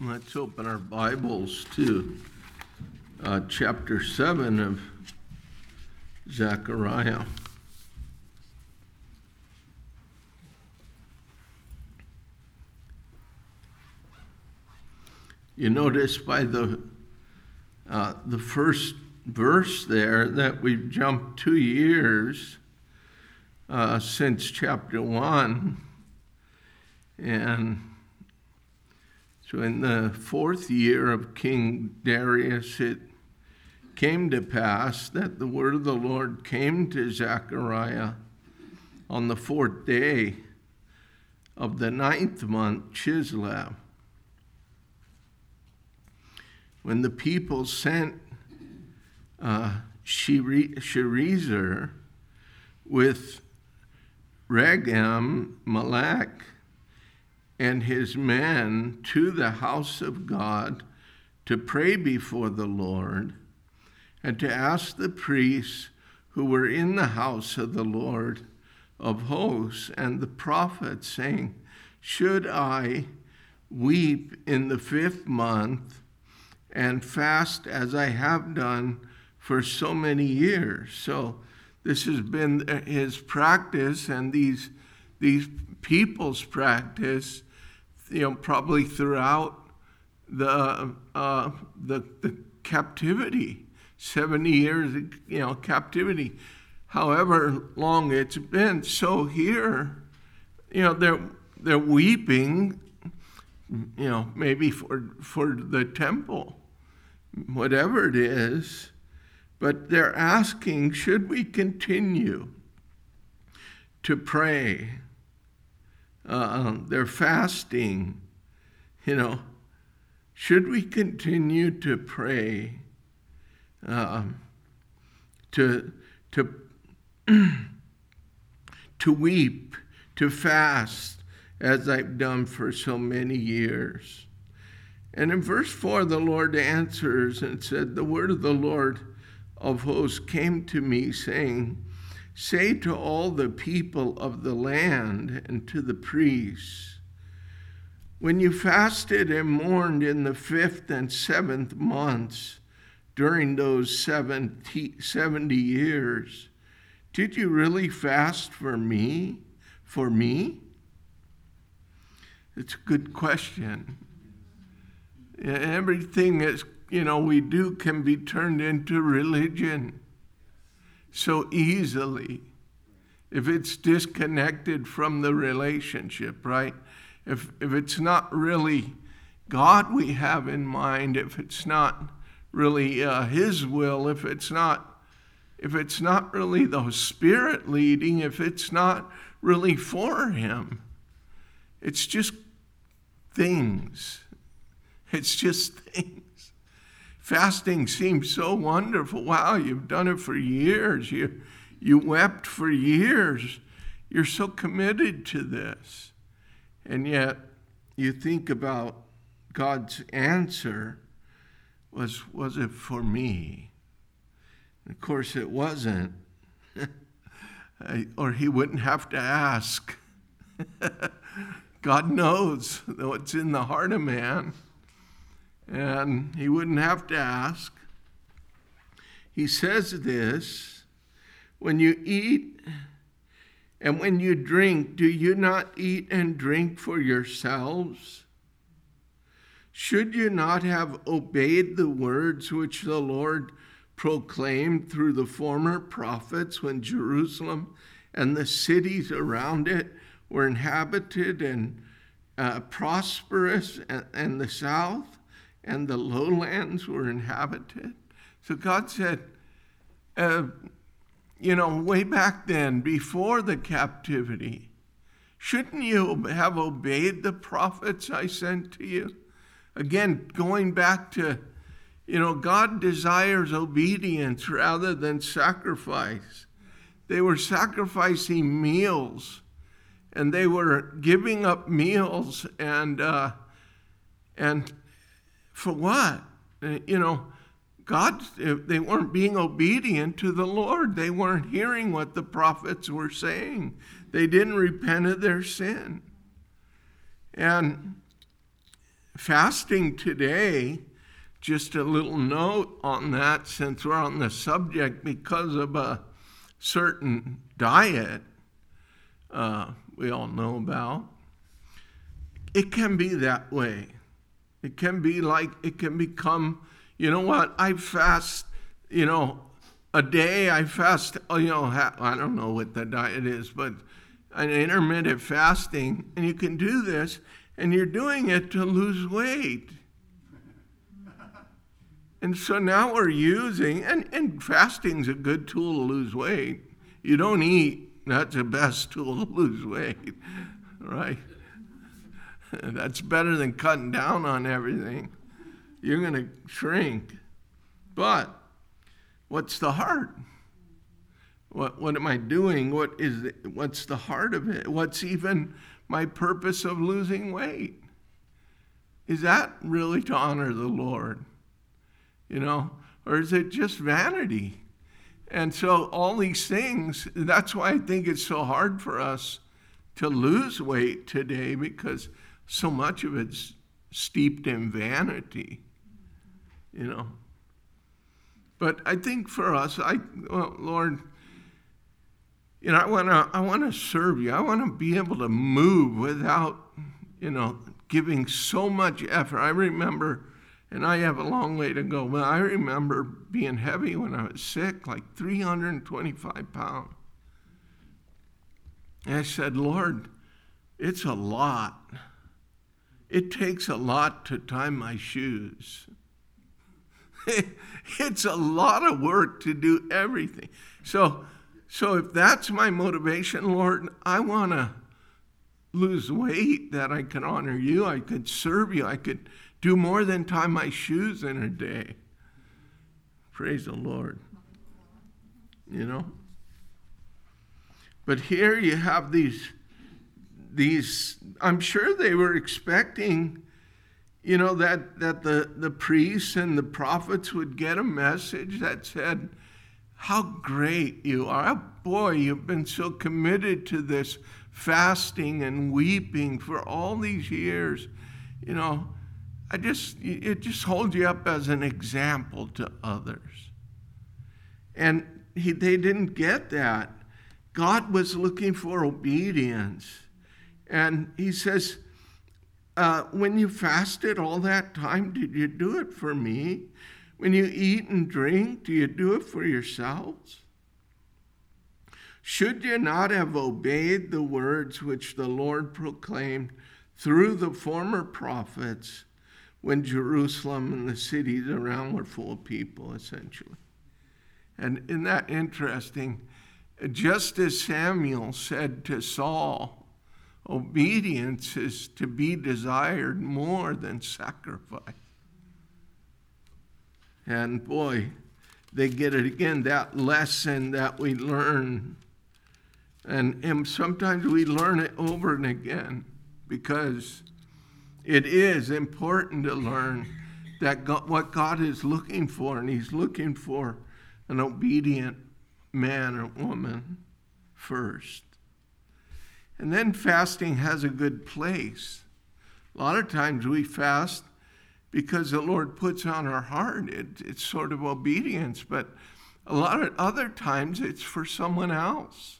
Let's open our Bibles to chapter 7 of Zechariah. You notice by the first verse there that we've jumped 2 years since chapter 1, and so in the 4th year of King Darius, it came to pass that the word of the Lord came to Zechariah on the 4th day of the 9th month, Chislev, when the people sent Sherezer with Regem Malek and his men to the house of God to pray before the Lord and to ask the priests who were in the house of the Lord of hosts and the prophets, saying, should I weep in the 5th month and fast as I have done for so many years? So this has been his practice and these people's practice, probably throughout the captivity, 70 years, captivity, however long it's been. So here, they're weeping, maybe for the temple, whatever it is, but they're asking, should we continue to pray? They're fasting, should we continue to pray, to weep, to fast, as I've done for so many years? And in verse 4, the Lord answers and said, the word of the Lord of hosts came to me, saying, say to all the people of the land and to the priests, when you fasted and mourned in the 5th and 7th months during those 70 years, did you really fast for me? For me? It's a good question. Everything that we do can be turned into religion so easily if it's disconnected from the relationship, right? If it's not really God we have in mind, if it's not really his will, if it's not really the Spirit leading, if it's not really for him, it's just things. It's just things. Fasting seems so wonderful. Wow, you've done it for years. You wept for years. You're so committed to this. And yet, you think about God's answer, was it for me? Of course, it wasn't. Or he wouldn't have to ask. God knows what's in the heart of man. And he wouldn't have to ask. He says this, when you eat and when you drink, do you not eat and drink for yourselves? Should you not have obeyed the words which the Lord proclaimed through the former prophets when Jerusalem and the cities around it were inhabited and prosperous, and the south and the lowlands were inhabited? So God said, way back then, before the captivity, shouldn't you have obeyed the prophets I sent to you? Again, going back to, God desires obedience rather than sacrifice. They were sacrificing meals, and they were giving up meals, and for what? God, they weren't being obedient to the Lord. They weren't hearing what the prophets were saying. They didn't repent of their sin. And fasting today, just a little note on that since we're on the subject, because of a certain diet we all know about, it can be that way. It can be like, it can become, you know what, I fast, a day, I fast, I don't know what the diet is, but an intermittent fasting, and you can do this, and you're doing it to lose weight. And so now we're using, and fasting's a good tool to lose weight. You don't eat, that's the best tool to lose weight, right? That's better than cutting down on everything. You're going to shrink. But what's the heart? What am I doing? What's the heart of it? What's even my purpose of losing weight? Is that really to honor the Lord? Or is it just vanity? And so all these things, that's why I think it's so hard for us to lose weight today, because so much of it's steeped in vanity, But I think for us, Lord, I want to serve you. I want to be able to move without, giving so much effort. I remember, and I have a long way to go, but I remember being heavy when I was sick, like 325 pounds. And I said, Lord, it's a lot. It takes a lot to tie my shoes. It's a lot of work to do everything. So if that's my motivation, Lord, I want to lose weight that I can honor you. I could serve you. I could do more than tie my shoes in a day. Praise the Lord. But here you have these, I'm sure they were expecting, that the priests and the prophets would get a message that said, how great you are. Oh, boy, you've been so committed to this fasting and weeping for all these years. It just holds you up as an example to others. And they didn't get that. God was looking for obedience. And he says, when you fasted all that time, did you do it for me? When you eat and drink, do you do it for yourselves? Should you not have obeyed the words which the Lord proclaimed through the former prophets when Jerusalem and the cities around were full of people, essentially? And isn't that interesting? Just as Samuel said to Saul, obedience is to be desired more than sacrifice. And boy, they get it again, that lesson that we learn. And sometimes we learn it over and again, because it is important to learn that what God is looking for, and he's looking for an obedient man or woman first. And then fasting has a good place. A lot of times we fast because the Lord puts on our heart. It's sort of obedience, but a lot of other times it's for someone else.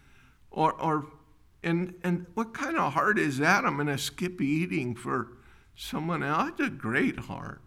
And what kind of heart is that? I'm going to skip eating for someone else. It's a great heart.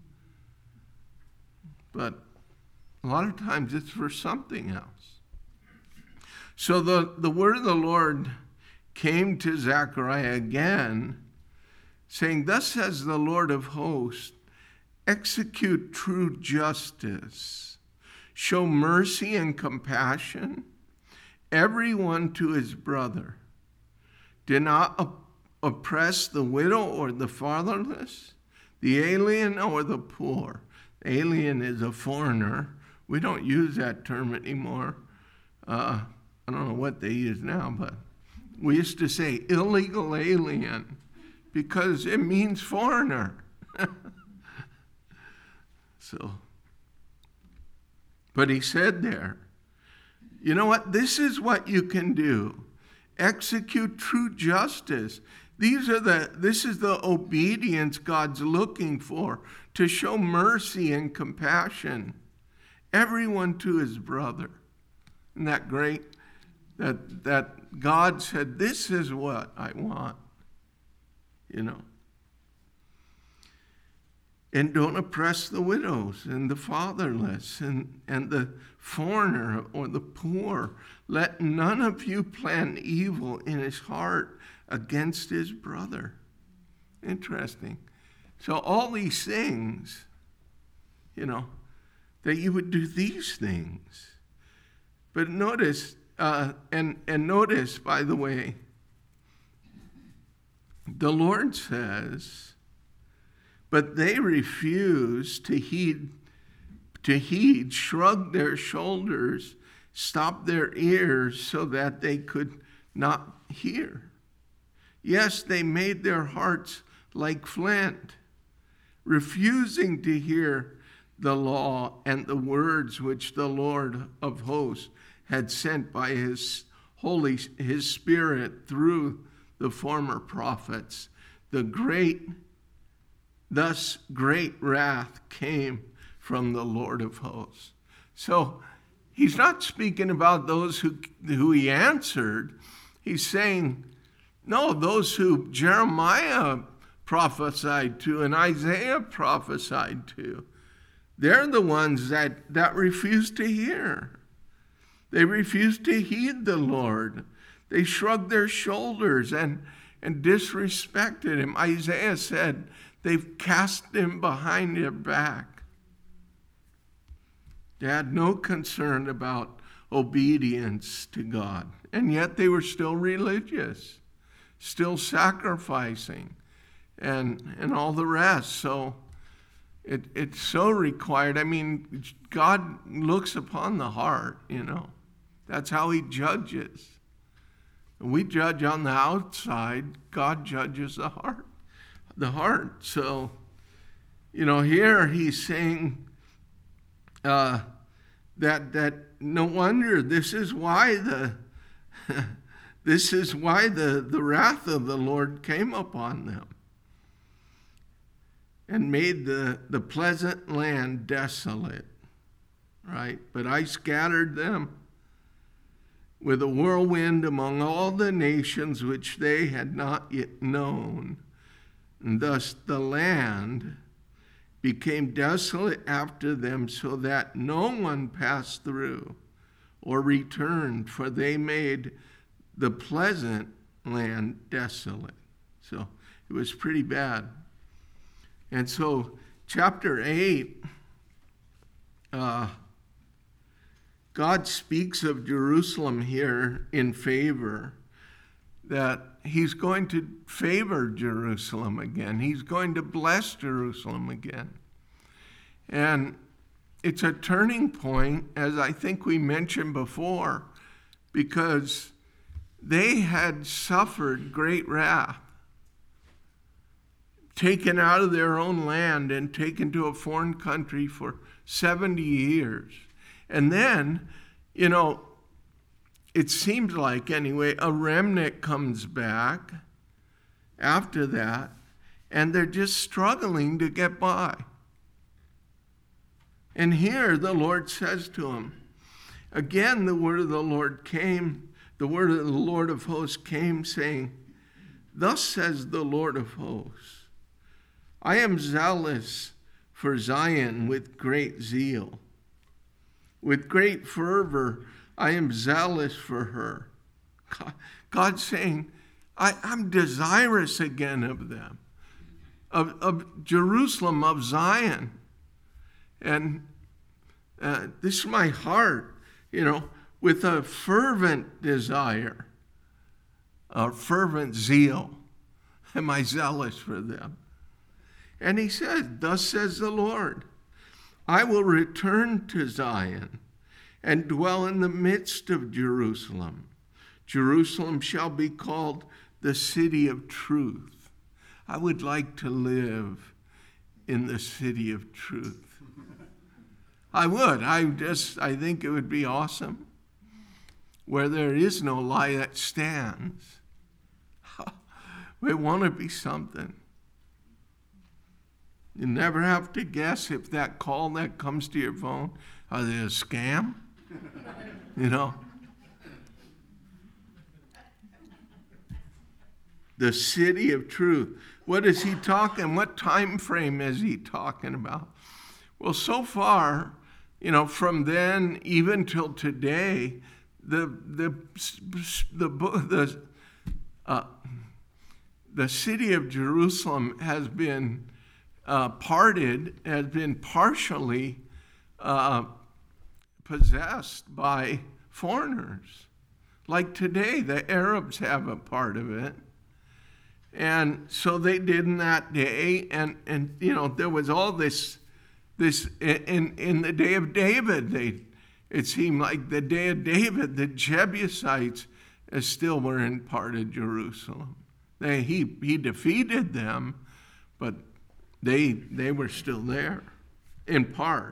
But a lot of times it's for something else. So the word of the Lord came to Zechariah again, saying, thus says the Lord of hosts, execute true justice, show mercy and compassion, everyone to his brother. Do not oppress the widow or the fatherless, the alien or the poor. Alien is a foreigner. We don't use that term anymore. I don't know what they use now, but we used to say illegal alien because it means foreigner. But he said there, you know what? This is what you can do. Execute true justice. This is the obedience God's looking for, to show mercy and compassion, everyone to his brother. Isn't that great? That God said, this is what I want, And don't oppress the widows and the fatherless and the foreigner or the poor. Let none of you plan evil in his heart against his brother. Interesting. So all these things, that you would do these things. But notice, and notice, by the way, the Lord says, but they refused to heed, shrugged their shoulders, stopped their ears so that they could not hear. Yes, they made their hearts like flint, refusing to hear the law and the words which the Lord of hosts had sent by his Spirit through the former prophets. Thus great wrath came from the Lord of hosts. So he's not speaking about those who he answered. He's saying, no, those who Jeremiah prophesied to and Isaiah prophesied to. They're the ones that refuse to hear. They refuse to heed the Lord. They shrugged their shoulders and disrespected him. Isaiah said they've cast him behind their back. They had no concern about obedience to God. And yet they were still religious, still sacrificing, and all the rest. So it's so required. I mean, God looks upon the heart, That's how he judges. We judge on the outside. God judges the heart. So, here he's saying that no wonder this is why the wrath of the Lord came upon them and made the pleasant land desolate, right? But I scattered them with a whirlwind among all the nations which they had not yet known. And thus the land became desolate after them, so that no one passed through or returned, for they made the pleasant land desolate. So it was pretty bad. And so chapter 8, God speaks of Jerusalem here in favor, that he's going to favor Jerusalem again. He's going to bless Jerusalem again. And it's a turning point, as I think we mentioned before, because they had suffered great wrath, taken out of their own land and taken to a foreign country for 70 years. And then, it seems like, anyway, a remnant comes back after that, and they're just struggling to get by. And here the Lord says to them, again, the word of the Lord came, the word of the Lord of hosts came, saying, thus says the Lord of hosts, I am zealous for Zion with great zeal. With great fervor, I am zealous for her. God's saying, I'm desirous again of them, of Jerusalem, of Zion. And this is my heart, with a fervent desire, a fervent zeal. Am I zealous for them? And he said, thus says the Lord, I will return to Zion and dwell in the midst of Jerusalem. Jerusalem shall be called the city of truth. I would like to live in the city of truth. I would. I think it would be awesome. Where there is no lie that stands. But won't it be something? You never have to guess if that call that comes to your phone, are they a scam? You know? The city of truth. What is he talking? What time frame is he talking about? Well, so far, from then even till today, the city of Jerusalem has been has been partially possessed by foreigners. Like today, the Arabs have a part of it. And so they did in that day, and there was all this in the day of David. It seemed like the day of David, the Jebusites still were in part of Jerusalem. He defeated them, but they were still there, in part.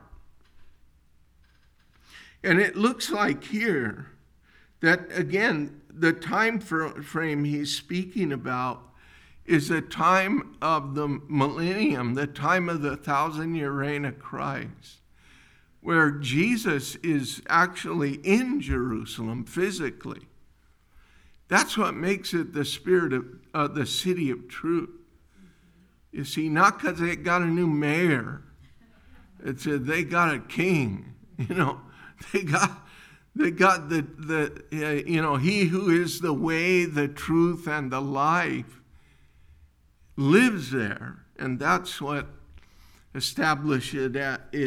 And it looks like here that, again, the time frame he's speaking about is the time of the millennium, the time of the 1,000-year reign of Christ, where Jesus is actually in Jerusalem physically. That's what makes it the spirit of the city of truth. You see, not because they got a new mayor. It's they got a king. They got the he who is the way, the truth, and the life lives there, and that's what establishes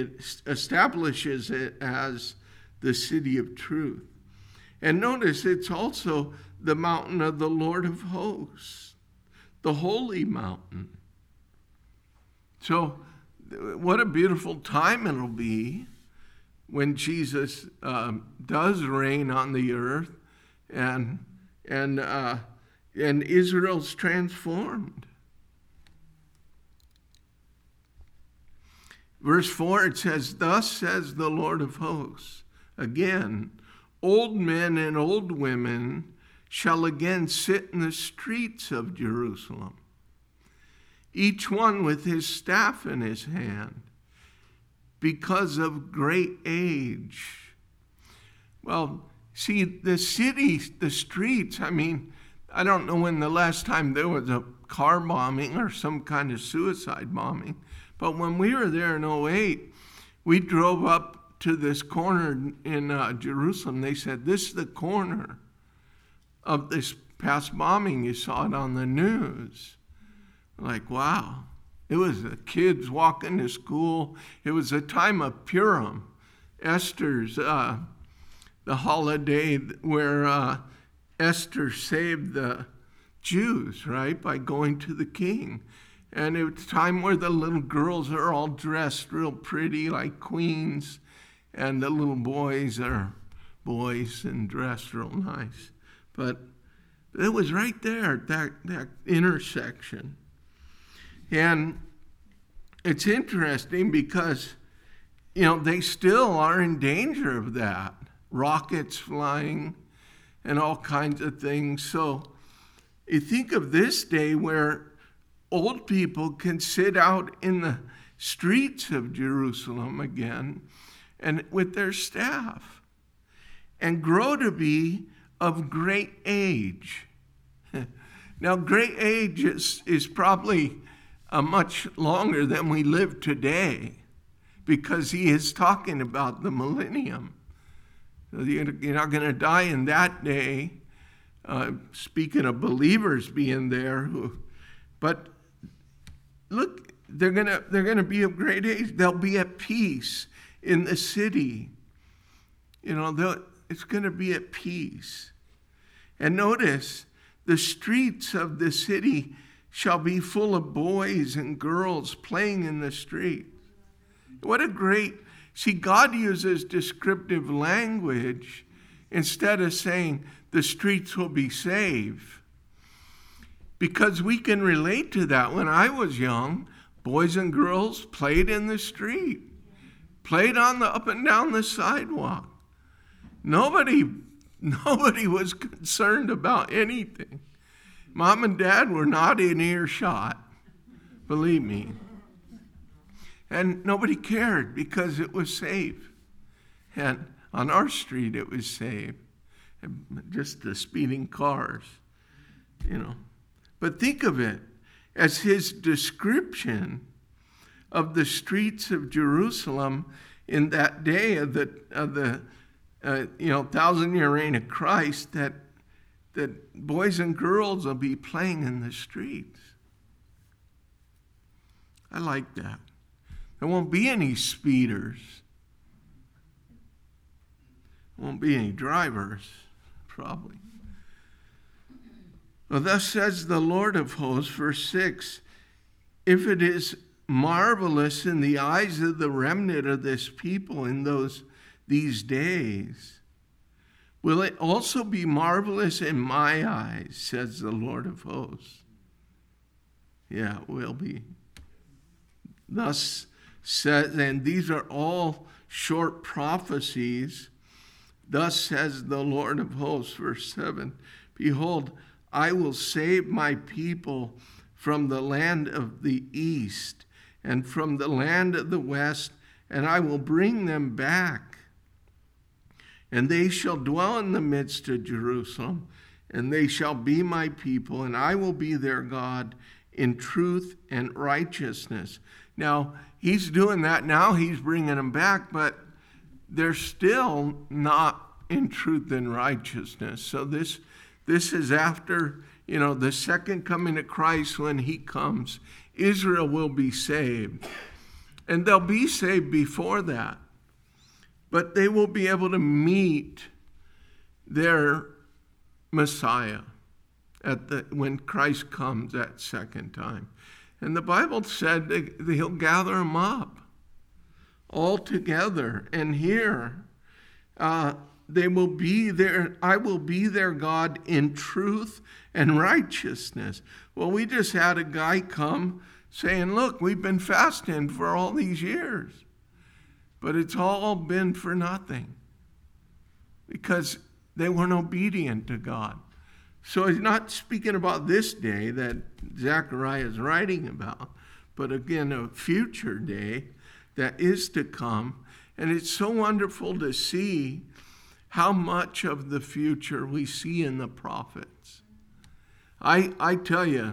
it as the city of truth. And notice it's also the mountain of the Lord of hosts, the holy mountain. So what a beautiful time it'll be when Jesus does reign on the earth and Israel's transformed. Verse 4, it says, "Thus says the Lord of hosts, again, old men and old women shall again sit in the streets of Jerusalem, each one with his staff in his hand, because of great age." Well, see, the city, the streets, I don't know when the last time there was a car bombing or some kind of suicide bombing. But when we were there in 2008, we drove up to this corner in Jerusalem. They said, "This is the corner of this past bombing. You saw it on the news." Like, wow. It was the kids walking to school. It was a time of Purim, Esther's, the holiday where Esther saved the Jews, right, by going to the king. And it's a time where the little girls are all dressed real pretty like queens, and the little boys are boys and dressed real nice. But it was right there at that intersection. And it's interesting because, they still are in danger of that. Rockets flying and all kinds of things. So you think of this day where old people can sit out in the streets of Jerusalem again and with their staff and grow to be of great age. Now, great age is probably much longer than we live today, because he is talking about the millennium. You're not going to die in that day. Speaking of believers being there, but look, they're gonna be of great age. They'll be at peace in the city. It's going to be at peace. And notice, the streets of the city shall be full of boys and girls playing in the street. What a great, see, God uses descriptive language instead of saying the streets will be saved. Because we can relate to that. When I was young, boys and girls played in the street, played on the up and down the sidewalk. Nobody was concerned about anything. Mom and Dad were not in earshot, believe me. And nobody cared because it was safe. And on our street it was safe. And just the speeding cars, But think of it as his description of the streets of Jerusalem in that day of the 1,000-year reign of Christ, that boys and girls will be playing in the streets. I like that. There won't be any speeders. There won't be any drivers, probably. Well, thus says the Lord of hosts, verse 6, if it is marvelous in the eyes of the remnant of this people in these days, will it also be marvelous in my eyes, says the Lord of hosts. Yeah, it will be. Thus says, and these are all short prophecies. Thus says the Lord of hosts, verse 7, behold, I will save my people from the land of the east and from the land of the west, and I will bring them back. And they shall dwell in the midst of Jerusalem, and they shall be my people, and I will be their God in truth and righteousness. Now, he's doing that now. He's bringing them back, but they're still not in truth and righteousness. So this is after, the second coming of Christ. When he comes, Israel will be saved. And they'll be saved before that. But they will be able to meet their Messiah when Christ comes that second time. And the Bible said that he'll gather them up all together. And here, they will be there. I will be their God in truth and righteousness. Well, we just had a guy come saying, look, we've been fasting for all these years. But it's all been for nothing because they weren't obedient to God. So he's not speaking about this day that Zechariah is writing about, but again, a future day that is to come. And it's so wonderful to see how much of the future we see in the prophets. I tell you,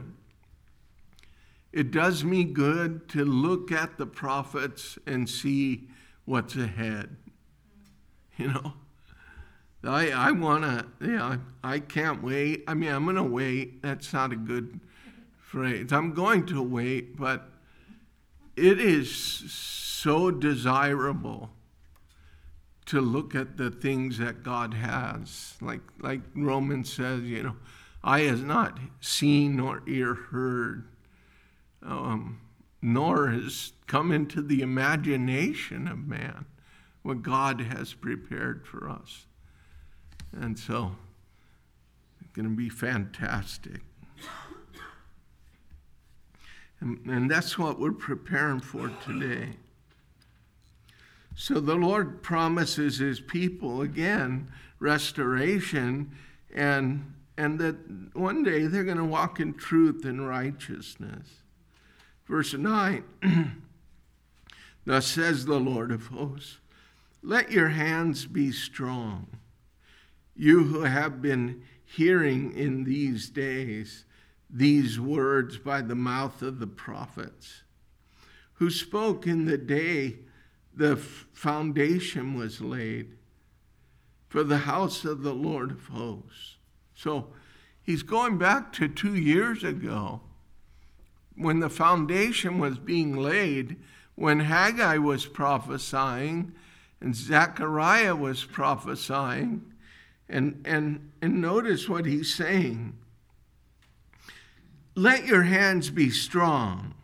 it does me good to look at the prophets and see what's ahead. I want to, I can't wait. I'm going to wait. That's not a good phrase. I'm going to wait, but it is so desirable to look at the things that God has. Like Romans says, eye has not seen nor ear heard, nor has come into the imagination of man what God has prepared for us. And so, it's going to be fantastic. And that's what we're preparing for today. So the Lord promises his people, again, restoration, and that one day they're going to walk in truth and righteousness. Verse 9, thus says the Lord of hosts, let your hands be strong, you who have been hearing in these days these words by the mouth of the prophets, who spoke in the day the foundation was laid for the house of the Lord of hosts. So he's going back to 2 years ago when the foundation was being laid, when Haggai was prophesying and Zechariah was prophesying. And notice what he's saying. Let your hands be strong.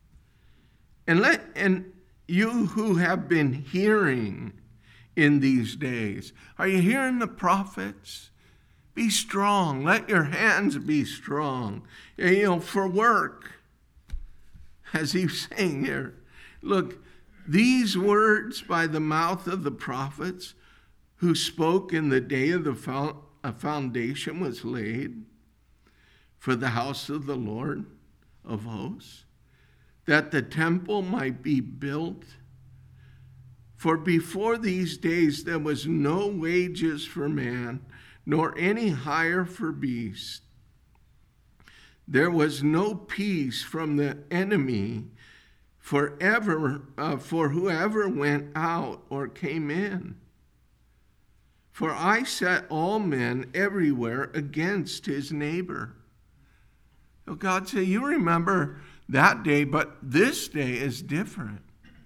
And you who have been hearing in these days, are you hearing the prophets? Be strong. Let your hands be strong. For work, as he's saying here. Look, these words by the mouth of the prophets who spoke in the day of the foundation was laid for the house of the Lord of hosts, that the temple might be built. For before these days there was no wages for man, nor any hire for beast. There was no peace from the enemy for whoever went out or came in. For I set all men everywhere against his neighbor. So God said, you remember that day, but this day is different.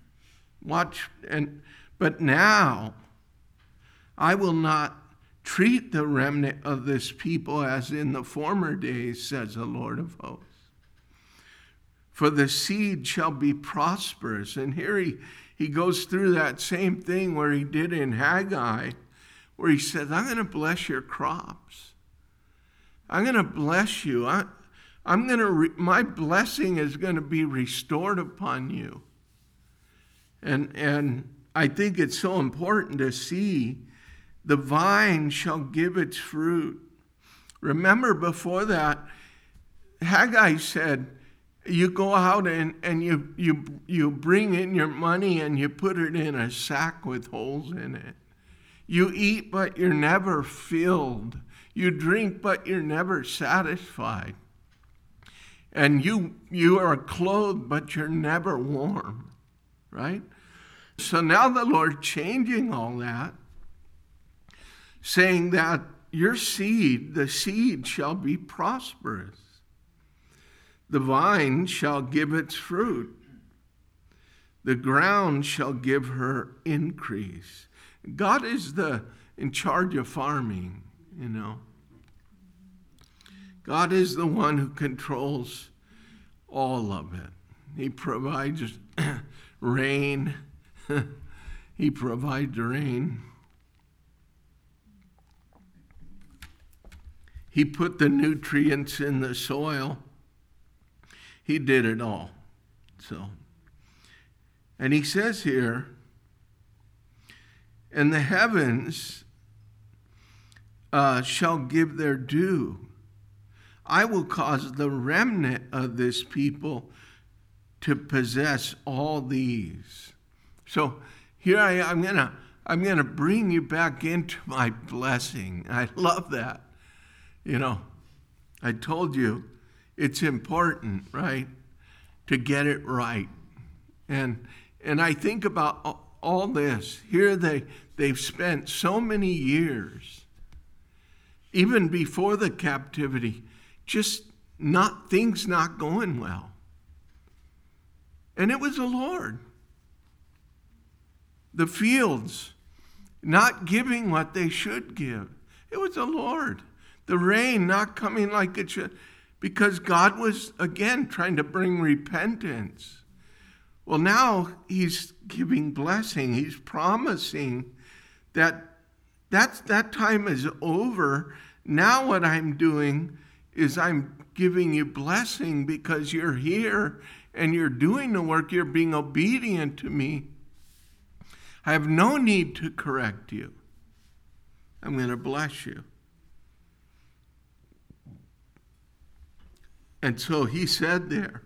But now I will not treat the remnant of this people as in the former days, says the Lord of hosts. For the seed shall be prosperous. And here he goes through that same thing where he did in Haggai, where he said, I'm going to bless your crops. I'm going to bless you. My blessing is going to be restored upon you. And I think it's so important to see the vine shall give its fruit. Remember before that, Haggai said, you go out and you bring in your money and you put it in a sack with holes in it. You eat, but you're never filled. You drink, but you're never satisfied. And you are clothed, but you're never warm, right? So now the Lord changing all that, saying that your seed, the seed shall be prosperous. The vine shall give its fruit. The ground shall give her increase. God is in charge of farming, you know. God is the one who controls all of it. He provides rain. He provides rain. He put the nutrients in the soil. He did it all. And he says here, and the heavens shall give their due. I will cause the remnant of this people to possess all these. So here I'm gonna bring you back into my blessing. I love that. You know, I told you it's important, right, to get it right. And I think about all this. Here they've spent so many years, even before the captivity, just things not going well. And it was the Lord. The fields not giving what they should give. It was the Lord. The rain not coming like it should, because God was, again, trying to bring repentance. Well, now he's giving blessing. He's promising that time is over. Now what I'm doing is I'm giving you blessing because you're here and you're doing the work. You're being obedient to me. I have no need to correct you. I'm going to bless you. And so he said there,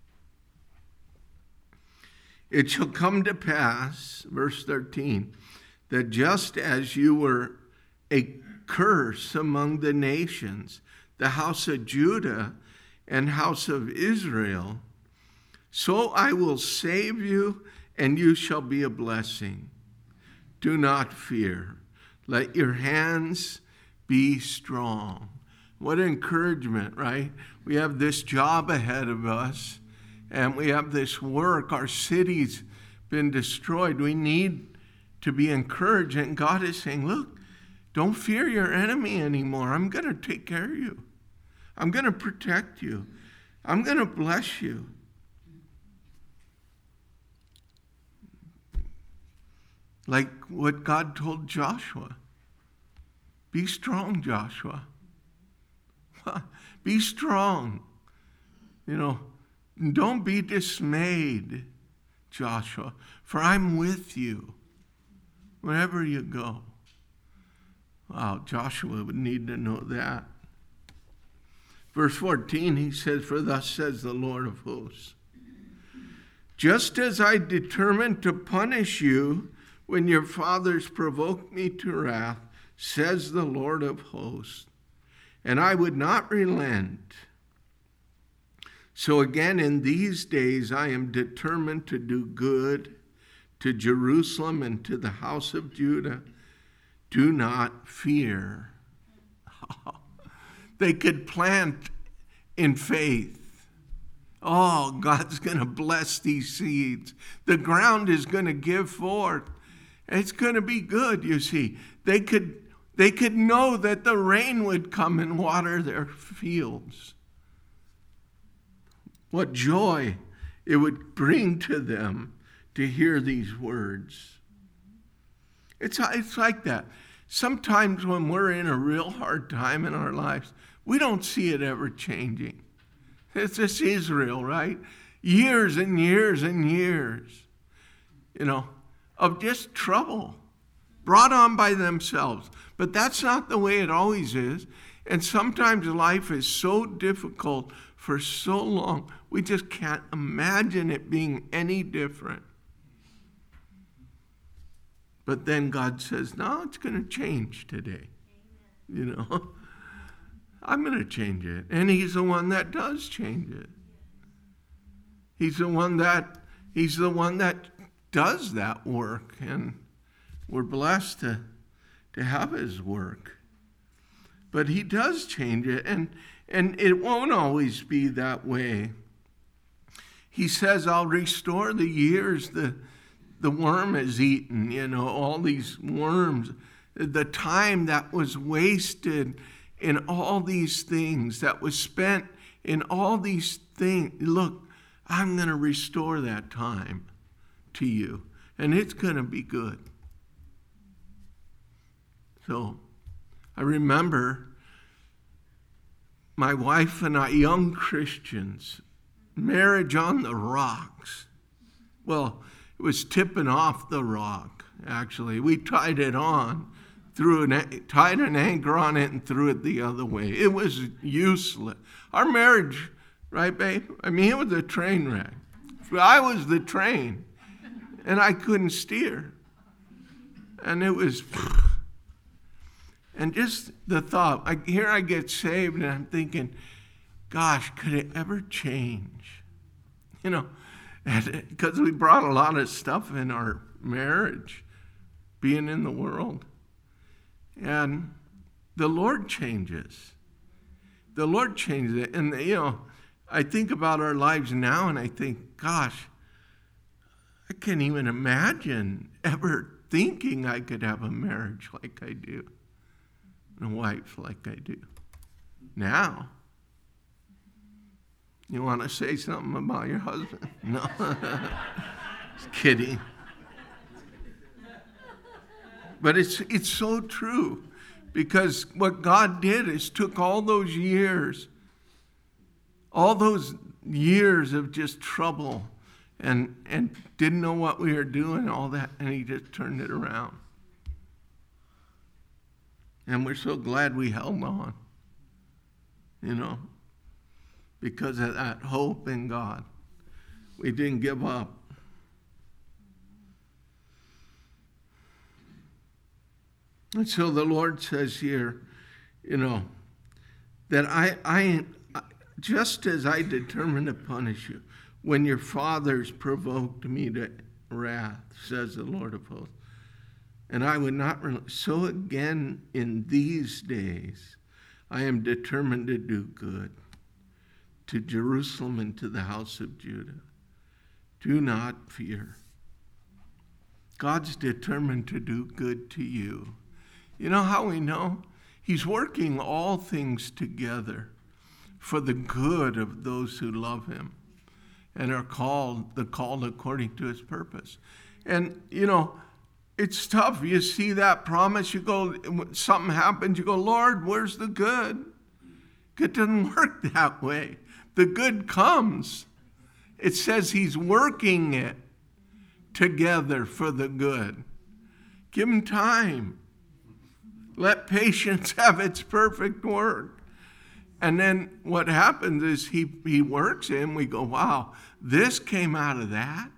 it shall come to pass, verse 13, that just as you were a curse among the nations, the house of Judah and house of Israel, so I will save you, and you shall be a blessing. Do not fear. Let your hands be strong. What encouragement, right? We have this job ahead of us, and we have this work. Our city's been destroyed. We need to be encouraged. And God is saying, look, don't fear your enemy anymore. I'm going to take care of you. I'm going to protect you. I'm going to bless you. Like what God told Joshua. Be strong, Joshua. Be strong. You know, don't be dismayed, Joshua, for I'm with you wherever you go. Wow, Joshua would need to know that. Verse 14, he says, "For thus says the Lord of hosts, just as I determined to punish you when your fathers provoked me to wrath, says the Lord of hosts, and I would not relent. So again, in these days, I am determined to do good to Jerusalem and to the house of Judah. Do not fear." They could plant in faith. Oh, God's going to bless these seeds. The ground is going to give forth. It's going to be good, you see. They could know that the rain would come and water their fields. What joy it would bring to them to hear these words. It's like that. Sometimes when we're in a real hard time in our lives, we don't see it ever changing. It's just Israel, right? Years and years and years, of just trouble brought on by themselves. But that's not the way it always is. And sometimes life is so difficult for so long, we just can't imagine it being any different. But then God says, no, it's going to change today. I'm going to change it. And he's the one that does change it. He's the one that does that work. And we're blessed to have his work. But he does change it. And it won't always be that way. He says, I'll restore the years the worm has eaten, all these worms, the time that was wasted in all these things, that was spent in all these things. Look, I'm going to restore that time to you, and it's going to be good. So I remember my wife and I, young Christians, marriage on the rocks. Well, it was tipping off the rock, actually. We tied it on, tied an anchor on it and threw it the other way. It was useless. Our marriage, right, babe? I mean, it was a train wreck. I was the train, and I couldn't steer. And it was, and just the thought, here I get saved, and I'm thinking, gosh, could it ever change? Because we brought a lot of stuff in our marriage, being in the world. And the Lord changes. The Lord changes it. And, I think about our lives now and I think, gosh, I can't even imagine ever thinking I could have a marriage like I do, and a wife like I do now. You want to say something about your husband? No. Just kidding. But it's so true, because what God did is took all those years of just trouble and didn't know what we were doing, all that, and he just turned it around. And we're so glad we held on, because of that hope in God. We didn't give up. And so the Lord says here, that I just as I determined to punish you when your fathers provoked me to wrath, says the Lord of hosts, and I would not, so again in these days I am determined to do good to Jerusalem and to the house of Judah. Do not fear. God's determined to do good to you. You know how we know? He's working all things together for the good of those who love him and are called according to his purpose. And, it's tough. You see that promise, you go, something happens, you go, Lord, where's the good? It doesn't work that way. The good comes. It says he's working it together for the good. Give him time. Let patience have its perfect work. And then what happens is he works in, we go, wow, this came out of that?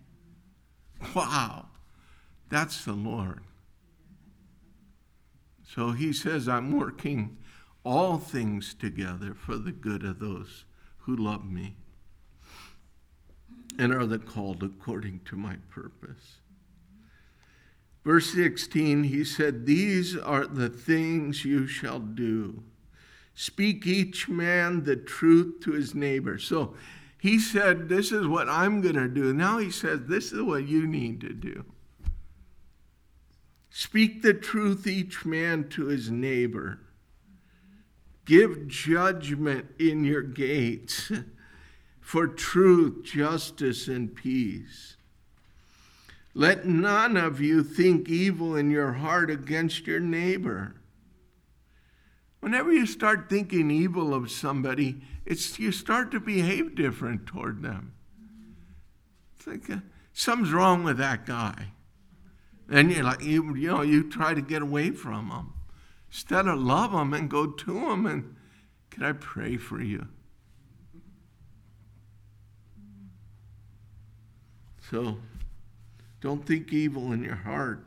Wow, that's the Lord. So he says, I'm working all things together for the good of those who love me and are the called according to my purpose. Verse 16, he said, these are the things you shall do. Speak each man the truth to his neighbor. So he said, this is what I'm going to do. Now he says, this is what you need to do. Speak the truth each man to his neighbor. Give judgment in your gates for truth, justice, and peace. Let none of you think evil in your heart against your neighbor. Whenever you start thinking evil of somebody, you start to behave different toward them. It's like something's wrong with that guy. And you're like, you try to get away from him. Instead of love him and go to him and, can I pray for you? So, don't think evil in your heart.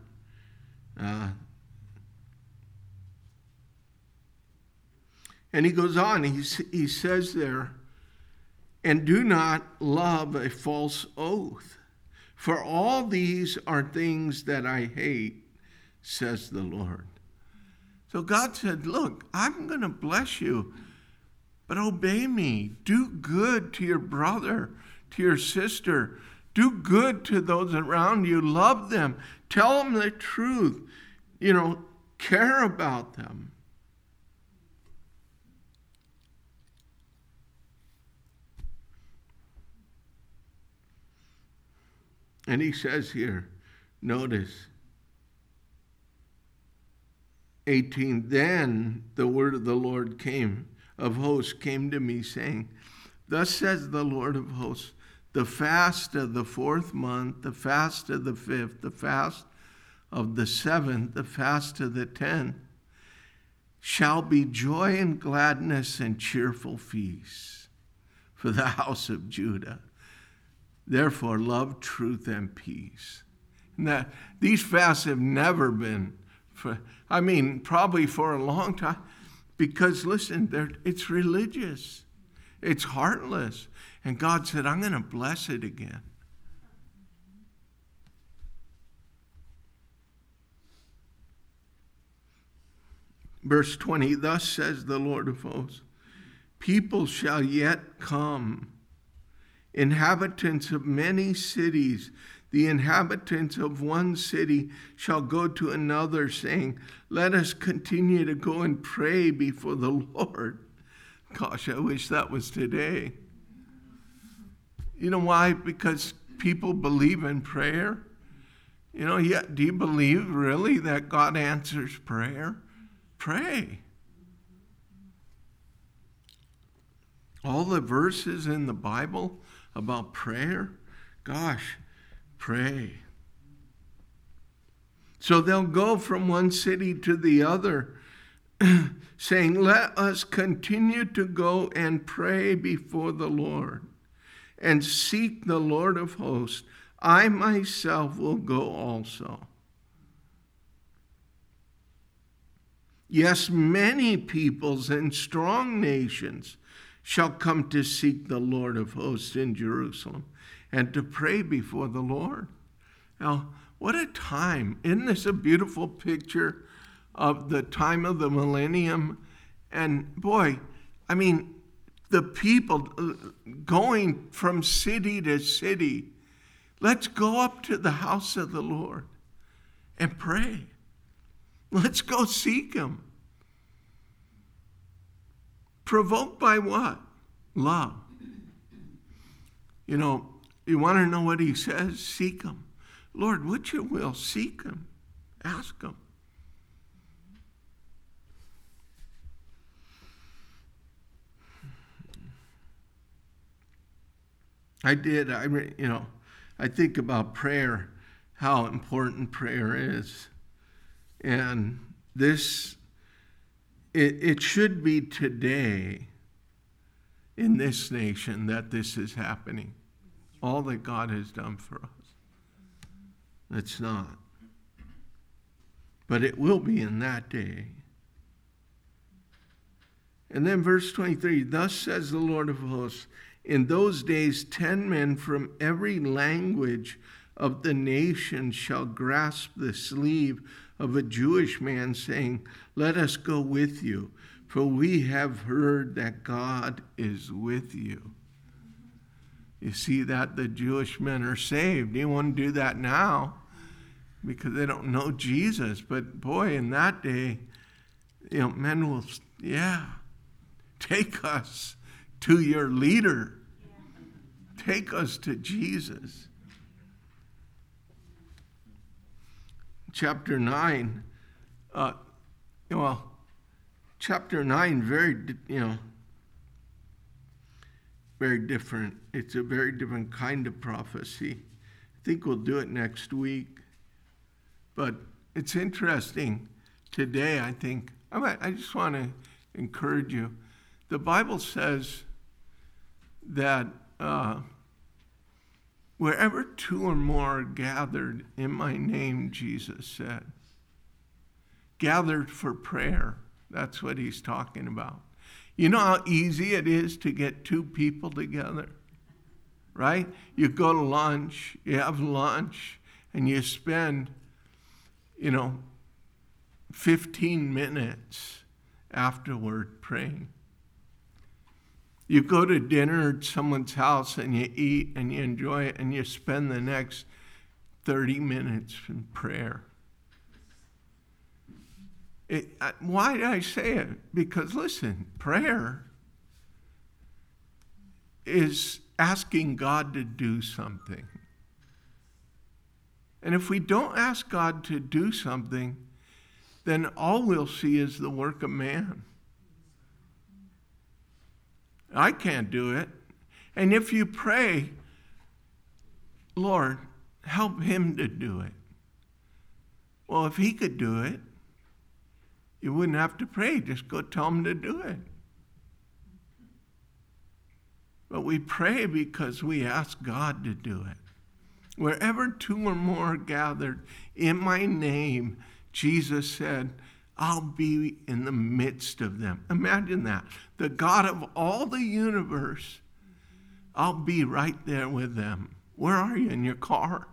And he goes on, he says there, and do not love a false oath, for all these are things that I hate, says the Lord. So God said, look, I'm going to bless you, but obey me. Do good to your brother, to your sister. Do good to those around you. Love them. Tell them the truth. Care about them. And he says here, notice, 18, then the word of the Lord of hosts came to me, saying, thus says the Lord of hosts, the fast of the 4th month, the fast of the 5th, the fast of the 7th, the fast of the 10th, shall be joy and gladness and cheerful feasts for the house of Judah. Therefore, love, truth, and peace. And these fasts have never been, probably for a long time, because, listen, it's religious. It's heartless. And God said, I'm going to bless it again. Verse 20, thus says the Lord of hosts, people shall yet come, inhabitants of many cities. The inhabitants of one city shall go to another, saying, let us continue to go and pray before the Lord. Gosh, I wish that was today. You know why? Because people believe in prayer. Do you believe really that God answers prayer? Pray. All the verses in the Bible about prayer, gosh, pray. So they'll go from one city to the other, saying, let us continue to go and pray before the Lord and seek the Lord of hosts. I myself will go also. Yes, many peoples and strong nations shall come to seek the Lord of hosts in Jerusalem and to pray before the Lord. Now, what a time. Isn't this a beautiful picture of the time of the millennium? And boy, the people going from city to city. Let's go up to the house of the Lord and pray. Let's go seek him. Provoked by what? Love. You want to know what he says? Seek him. Lord, what's your will? Seek him. Ask him. I think about prayer, how important prayer is. And this it should be today in this nation that this is happening. All that God has done for us. It's not. But it will be in that day. And then verse 23, thus says the Lord of hosts, in those days 10 men from every language of the nation shall grasp the sleeve of a Jewish man, saying, let us go with you, for we have heard that God is with you. You see that the Jewish men are saved. They won't do that now because they don't know Jesus. But boy, in that day, men will, take us to your leader. Take us to Jesus. Chapter 9, chapter 9, very different. It's a very different kind of prophecy. I think we'll do it next week. But it's interesting. Today, I think, I just want to encourage you. The Bible says that wherever 2 or more are gathered in my name, Jesus said, gathered for prayer. That's what he's talking about. You know how easy it is to get 2 people together, right? You go to lunch, you have lunch, and you spend, 15 minutes afterward praying. You go to dinner at someone's house and you eat and you enjoy it and you spend the next 30 minutes in prayer. Why did I say it? Because listen, prayer is asking God to do something. And if we don't ask God to do something, then all we'll see is the work of man. I can't do it. And if you pray, Lord, help him to do it. Well, if he could do it, you wouldn't have to pray. Just go tell him to do it. But we pray because we ask God to do it. Wherever 2 or more are gathered in my name, Jesus said, I'll be in the midst of them. Imagine that. The God of all the universe, I'll be right there with them. Where are you? In your car?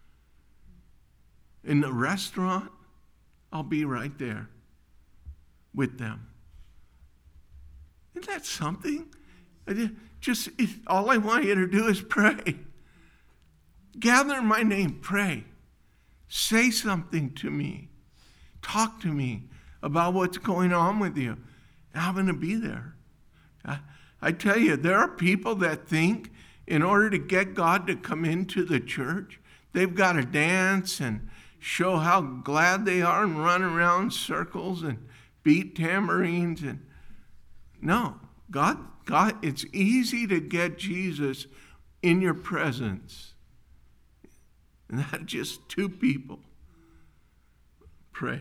In the restaurant? I'll be right there with them. Isn't that something? All I want you to do is pray. Gather in my name, pray. Say something to me. Talk to me about what's going on with you. And I'm going to be there. I tell you, there are people that think in order to get God to come into the church, they've got to dance and show how glad they are and run around in circles and beat tambourines. And no, God, it's easy to get Jesus in your presence. And that's just 2 people. Pray.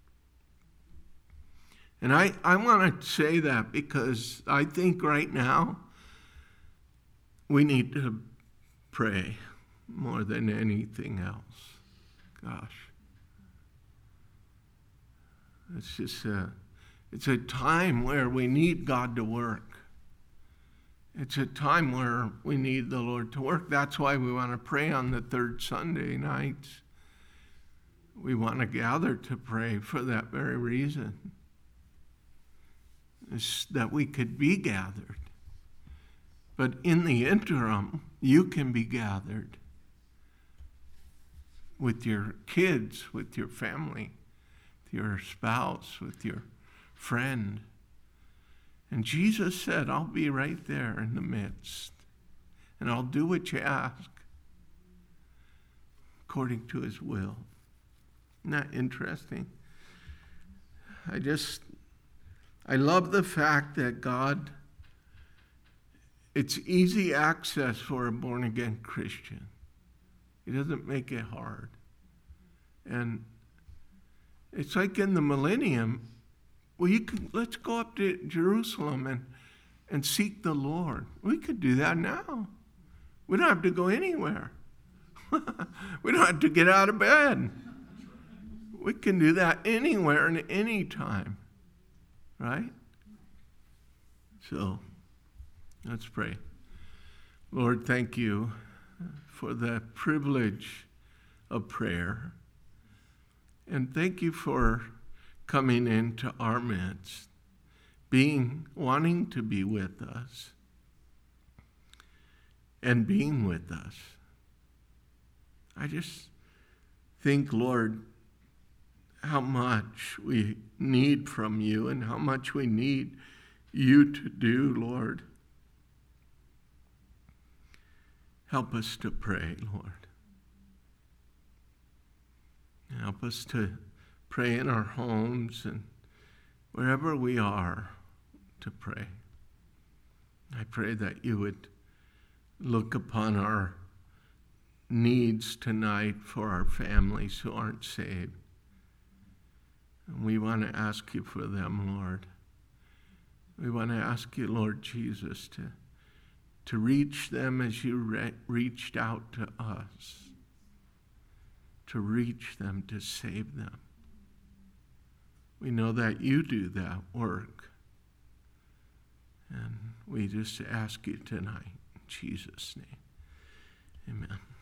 And I want to say that because I think right now we need to pray more than anything else. Gosh. It's a time where we need God to work. It's a time where we need the Lord to work. That's why we want to pray on the 3rd Sunday nights. We want to gather to pray for that very reason. Is that we could be gathered. But in the interim, you can be gathered with your kids, with your family, with your spouse, with your friend. And Jesus said, I'll be right there in the midst. And I'll do what you ask according to his will. Isn't that interesting? I love the fact that God, it's easy access for a born-again Christian. He doesn't make it hard. And it's like in the millennium, Well, let's go up to Jerusalem and seek the Lord. We could do that now. We don't have to go anywhere. We don't have to get out of bed. We can do that anywhere and any time, right? So, let's pray. Lord, thank you for the privilege of prayer. And thank you for coming into our midst, wanting to be with us, and being with us. I just think, Lord, how much we need from you and how much we need you to do, Lord. Help us to pray, Lord. Help us to pray in our homes and wherever we are to pray. I pray that you would look upon our needs tonight for our families who aren't saved. And we want to ask you for them, Lord. We want to ask you, Lord Jesus, to reach them as you reached out to us, to reach them, to save them. We know that you do that work. And we just ask you tonight, in Jesus' name, amen.